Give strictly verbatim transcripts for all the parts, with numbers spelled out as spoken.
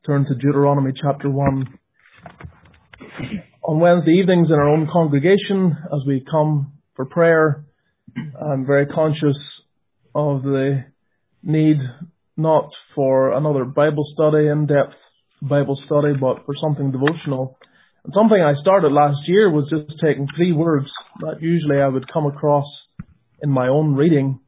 turn to Deuteronomy chapter one. On Wednesday evenings in our own congregation, as we come for prayer, I'm very conscious of the need not for another Bible study, in-depth Bible study, but for something devotional. And something I started last year was just taking three words that usually I would come across in my own reading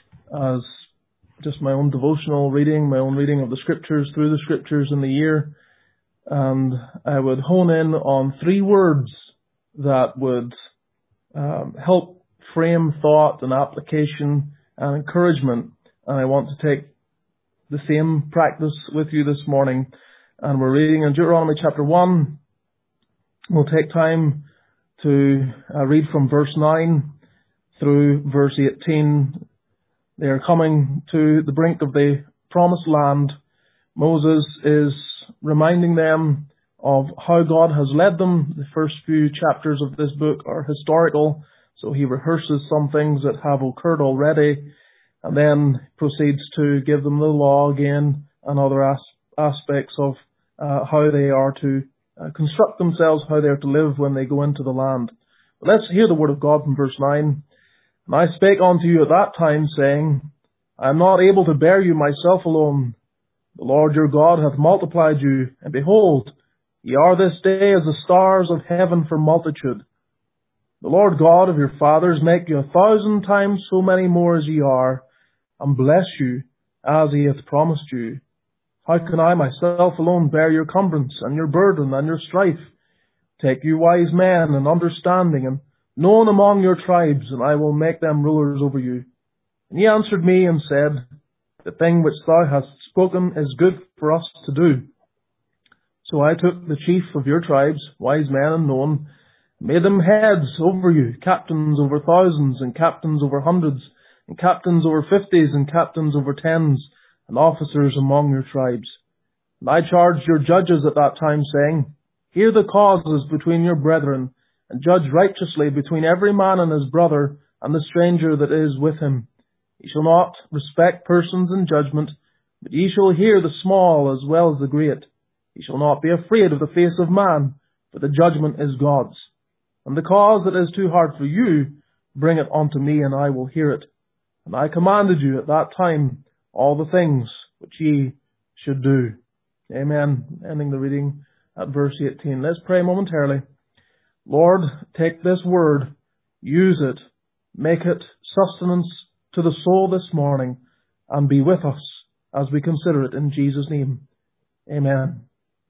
as just my own devotional reading, my own reading of the scriptures, through the scriptures in the year. And I would hone in on three words that would um, help frame thought and application and encouragement. And I want to take the same practice with you this morning. And we're reading in Deuteronomy chapter one. We'll take time to uh, read from verse nine through verse eighteen. They are coming to the brink of the promised land. Moses is reminding them of how God has led them. The first few chapters of this book are historical, so he rehearses some things that have occurred already, and then proceeds to give them the law again and other as- aspects of uh, how they are to uh, construct themselves, how they are to live when they go into the land. But let's hear the word of God from verse nine. And I spake unto you at that time, saying, I am not able to bear you myself alone. The Lord your God hath multiplied you, and behold, ye are this day as the stars of heaven for multitude. The Lord God of your fathers make you a thousand times so many more as ye are, and bless you as he hath promised you. How can I myself alone bear your cumbrance, and your burden, and your strife? Take you wise men, and understanding, and known among your tribes, and I will make them rulers over you. And he answered me and said, The thing which thou hast spoken is good for us to do. So I took the chief of your tribes, wise men and known, made them heads over you, captains over thousands, and captains over hundreds, and captains over fifties, and captains over tens, and officers among your tribes. And I charged your judges at that time, saying, Hear the causes between your brethren, and judge righteously between every man and his brother, and the stranger that is with him. Ye shall not respect persons in judgment, but ye shall hear the small as well as the great. Ye shall not be afraid of the face of man, for the judgment is God's. And the cause that is too hard for you, bring it unto me, and I will hear it. And I commanded you at that time all the things which ye should do. Amen. Ending the reading at verse eighteen. Let's pray momentarily. Lord, take this word, use it, make it sustenance to the soul this morning, and be with us as we consider it in Jesus' name. Amen.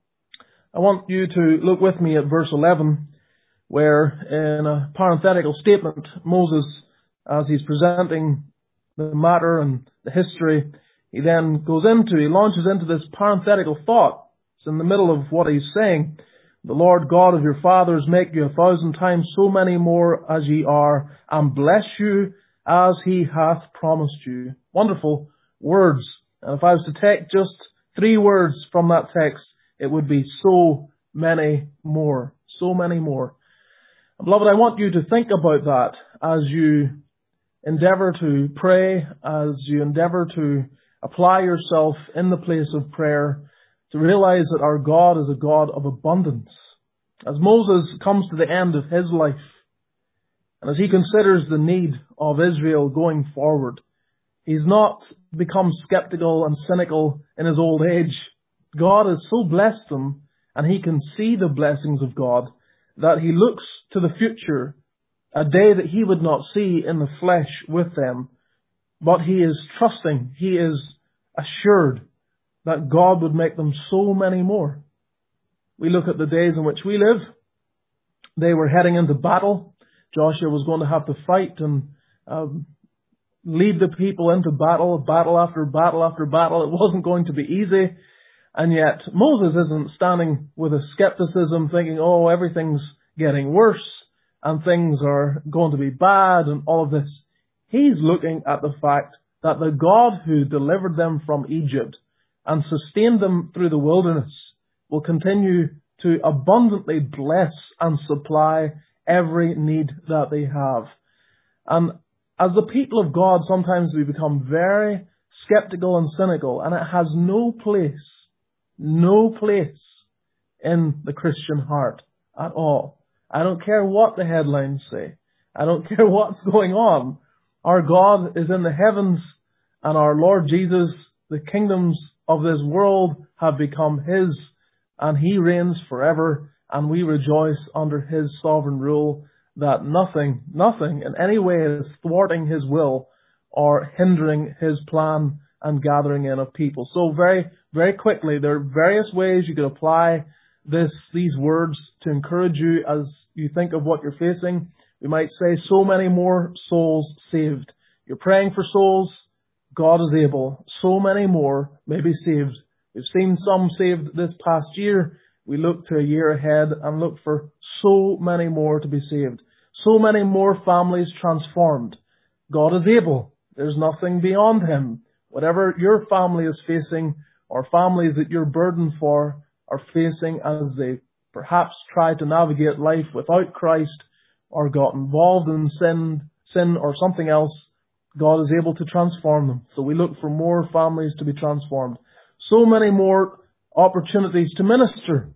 I want you to look with me at verse eleven, where in a parenthetical statement, Moses, as he's presenting the matter and the history, he then goes into, he launches into this parenthetical thought. It's in the middle of what he's saying. The Lord God of your fathers make you a thousand times so many more as ye are, and bless you as he hath promised you. Wonderful words. And if I was to take just three words from that text, it would be so many more. So many more. And beloved, I want you to think about that as you endeavor to pray, as you endeavor to apply yourself in the place of prayer, to realize that our God is a God of abundance. As Moses comes to the end of his life, and as he considers the need of Israel going forward, he's not become skeptical and cynical in his old age. God has so blessed them, and he can see the blessings of God, that he looks to the future, a day that he would not see in the flesh with them. But he is trusting, he is assured that God would make them so many more. We look at the days in which we live. They were heading into battle. Joshua was going to have to fight and um, lead the people into battle, battle after battle after battle. It wasn't going to be easy. And yet Moses isn't standing with a skepticism thinking, oh, everything's getting worse and things are going to be bad and all of this. He's looking at the fact that the God who delivered them from Egypt and sustained them through the wilderness will continue to abundantly bless and supply every need that they have. And as the people of God, sometimes we become very skeptical and cynical, and it has no place, no place in the Christian heart at all. I don't care what the headlines say. I don't care what's going on. Our God is in the heavens, and our Lord Jesus, the kingdoms of this world have become His, and He reigns forever, and we rejoice under His sovereign rule, that nothing, nothing in any way is thwarting His will or hindering His plan and gathering in of people. So very, very quickly, there are various ways you could apply this, these words to encourage you as you think of what you're facing. We might say so many more souls saved. You're praying for souls. God is able. So many more may be saved. We've seen some saved this past year. We look to a year ahead and look for so many more to be saved. So many more families transformed. God is able. There's nothing beyond Him. Whatever your family is facing, or families that you're burdened for are facing as they perhaps try to navigate life without Christ, or got involved in sin, sin or something else, God is able to transform them. So we look for more families to be transformed. So many more opportunities to minister,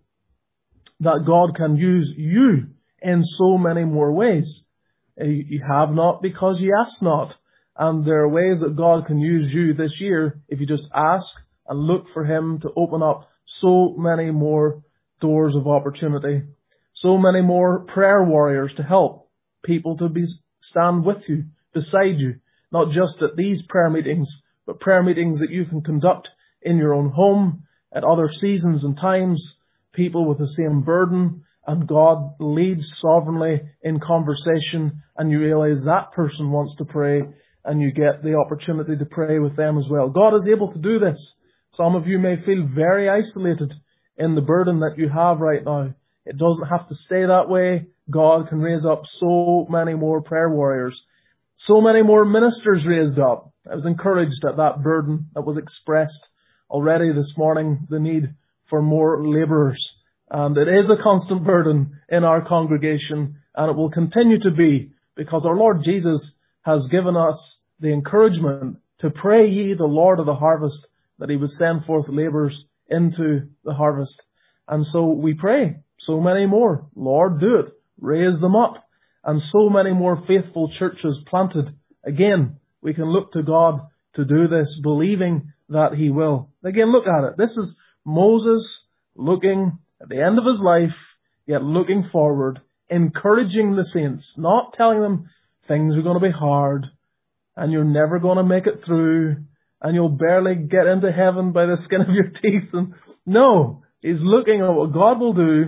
that God can use you in so many more ways. You have not because you ask not. And there are ways that God can use you this year if you just ask and look for Him to open up so many more doors of opportunity. So many more prayer warriors to help people to be stand with you, beside you. Not just at these prayer meetings, but prayer meetings that you can conduct in your own home, at other seasons and times, people with the same burden, and God leads sovereignly in conversation, and you realize that person wants to pray, and you get the opportunity to pray with them as well. God is able to do this. Some of you may feel very isolated in the burden that you have right now. It doesn't have to stay that way. God can raise up so many more prayer warriors. So many more ministers raised up. I was encouraged at that burden that was expressed already this morning, the need for more labourers. And it is a constant burden in our congregation, and it will continue to be, because our Lord Jesus has given us the encouragement to pray ye the Lord of the harvest, that He would send forth labourers into the harvest. And so we pray, so many more. Lord, do it. Raise them up. And so many more faithful churches planted. Again, we can look to God to do this, believing that He will. Again, look at it. This is Moses looking at the end of his life, yet looking forward, encouraging the saints, not telling them things are going to be hard, and you're never going to make it through, and you'll barely get into heaven by the skin of your teeth. And no, he's looking at what God will do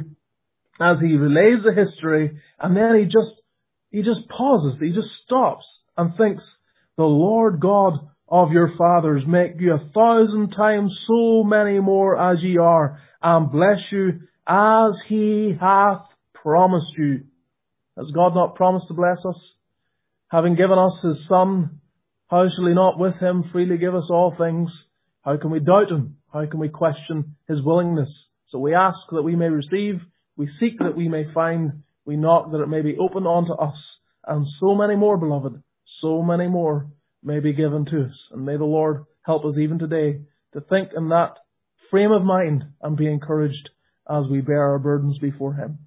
as He relays the history, and then he just he just pauses, he just stops and thinks, the Lord God of your fathers make you a thousand times so many more as ye are, and bless you as He hath promised you. Has God not promised to bless us? Having given us His Son, how shall He not with Him freely give us all things? How can we doubt Him? How can we question His willingness? So we ask that we may receive, we seek that we may find, we knock that it may be opened unto us. And so many more, beloved, so many more may be given to us. And may the Lord help us even today to think in that frame of mind and be encouraged as we bear our burdens before Him.